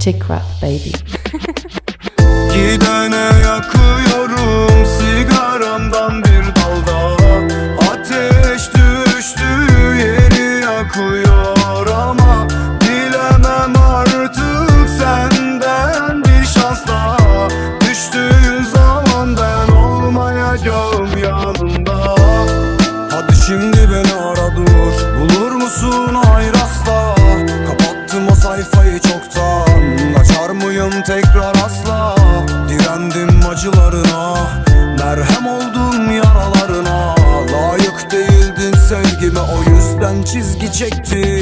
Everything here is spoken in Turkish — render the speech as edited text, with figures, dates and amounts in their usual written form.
Secret Baby. Gidene yakıyorum sigaramdan bir dalda. Ateş düştü yeri yakıyor ama dilemem artık senden bir şans daha. Düştüğün zaman ben olmayacağım yanında. Hadi şimdi beni ara dur, bulur musun hayır asla. Kapattım o sayfayı çoktan, açar mıyım tekrar asla. Direndim acılarına, merhem oldum yaralarına. Layık değildin sevgime, o yüzden çizgi çektim.